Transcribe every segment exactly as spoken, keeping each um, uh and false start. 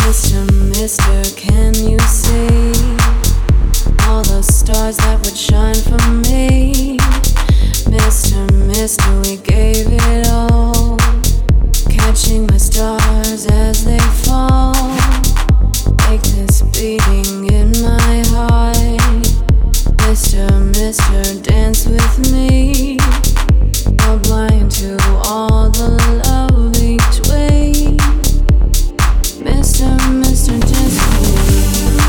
Mister, Mister, can you see all the stars that would shine for me? Mister, Mister, we gave it all, catching my stars as they fall. Make this beating in my heart. Mister, Mister, dance with me. You're blind to all the love each way. Mister, Mister, dance with me.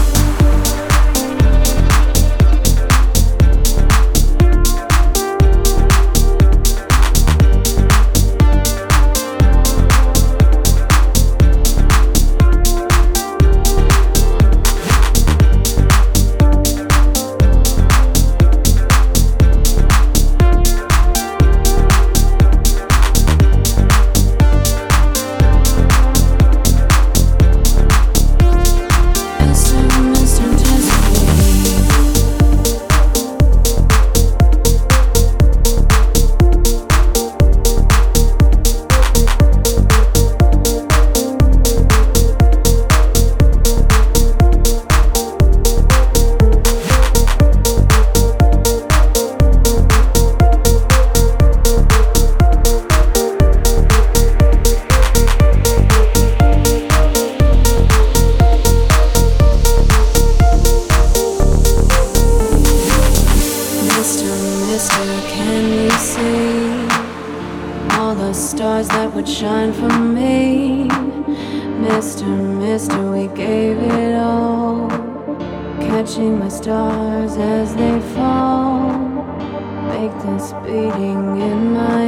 Can you see all the stars that would shine for me? Mister, Mister, we gave it all, catching my stars as they fall. Make this beating in my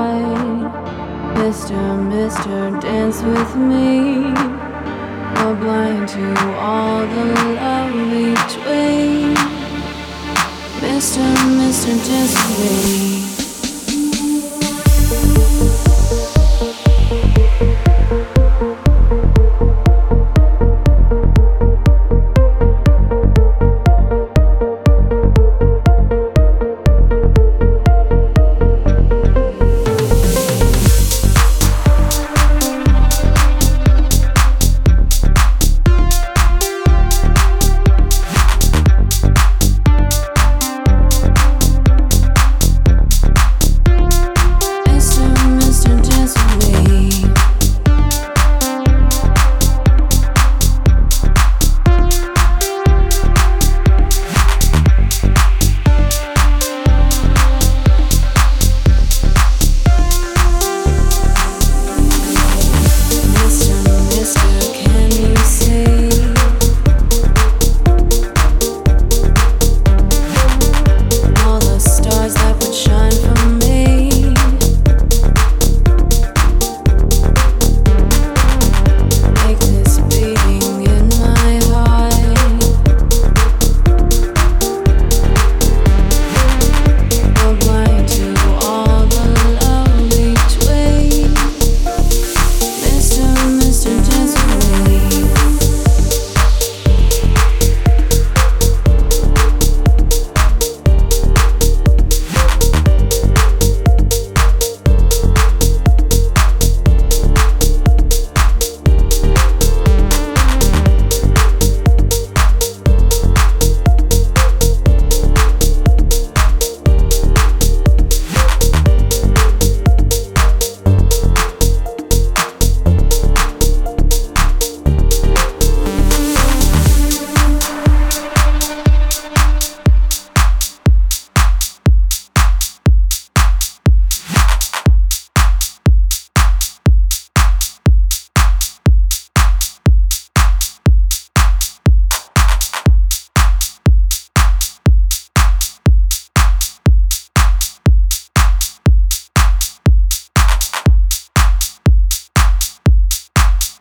heart. Mister, Mister, dance with me. You're blind to all the love each way. Mister, Mister, dance with me.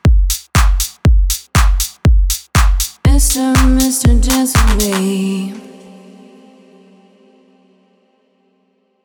Mister, Mister, dance with me.